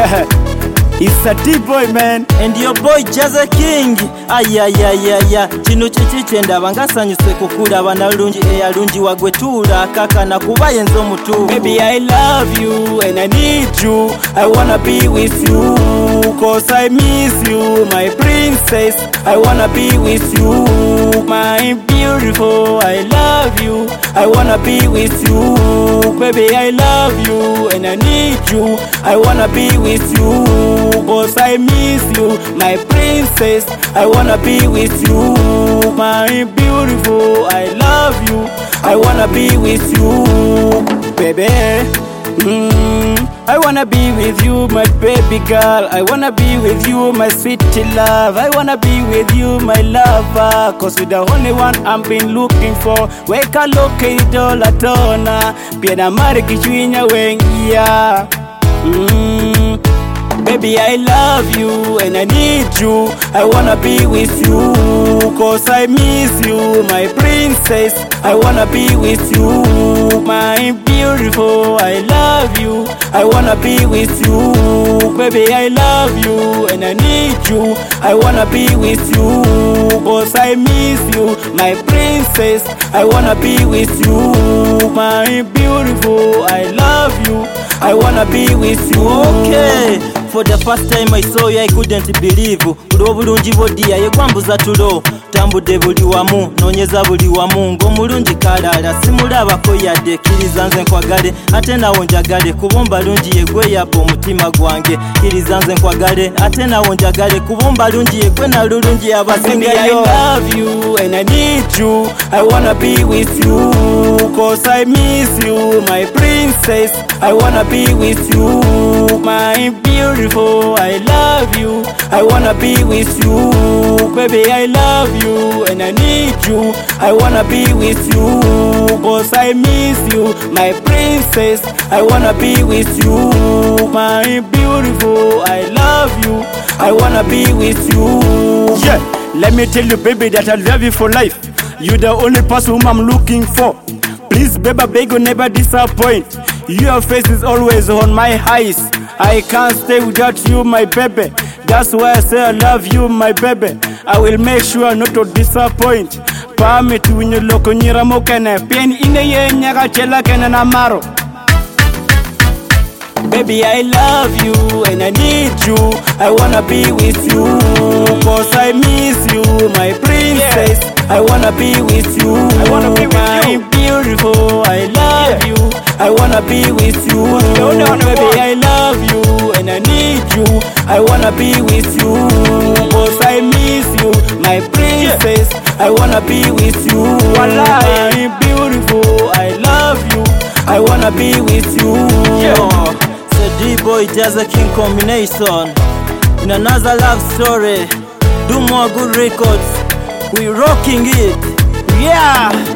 It's a D-boy, man. And your boy Jazza King. Ayayayaya. Chino chichenda bangasanyuse kukura banalungi eyalungi wagwetura kaka na kubaye nzo mutu. Baby, I love you and I need you. I wanna be with you, cause I miss you, my princess. I wanna be with you, my beautiful. I love you. I wanna be with you, baby. I love you and I need you. I wanna be with you, cause I miss you, my princess. I wanna be with you, my beautiful. I love you. I wanna be with you, baby. I wanna be with you, my baby girl. I wanna be with you, my sweet love. I wanna be with you, my lover, cause you're the only one I've been looking for. Weka loke idola tona, pia na mare kichwinya wengia. Baby, I love you and I need you. I wanna be with you, cause I miss you, my princess. I wanna be with you, my beautiful. I love you. I wanna be with you, baby. I love you and I need you. I wanna be with you, cause I miss you, my princess. I wanna be with you, my beautiful. I love you. I wanna be with you. Okay. For the first time I saw you, I couldn't believe. Ulo bulungi bodia yegwambuza tulo. Tambude buli wamu, nonyeza buli wamu. Ngo mulungi kalala, simulabako yadde. Kiriza nze nkwagale, ate nawo njagale. Kubumba lungi yegwe yapo omutima gwange. Kiriza nze nkwagale, ate nawo njagale. Kubumba lungi yegwe na lulungi abasingayo. I love you and I need you. I wanna be with you, cause I miss you, my princess. I wanna be with you, my beautiful. I love you. I wanna be with you, baby. I love you and I need you. I wanna be with you, cause I miss you, my princess. I wanna be with you, my beautiful. I love you. I wanna be with you. Yeah, let me tell you, baby, that I love you for life. You're the only person whom I'm looking for. Please, baby, I beg you, never disappoint. Your face is always on my eyes. I can't stay without you, my baby. That's why I say I love you, my baby. I will make sure not to disappoint. Permit when you look on your mokene. Pen in a yenyaga chela kena maro. Baby, I love you and I need you. I wanna be with you, cause I miss you, my princess. I wanna be with you. I wanna be with my beautiful. I love you. I wanna be with you. Baby, I love you and I need you. I wanna be with you, cause I miss you, my princess. I wanna be with you. My beautiful. I love you. I wanna be with you. It's a D-boy Jazza King combination in another love story. Do more good records. We rocking it. Yeah.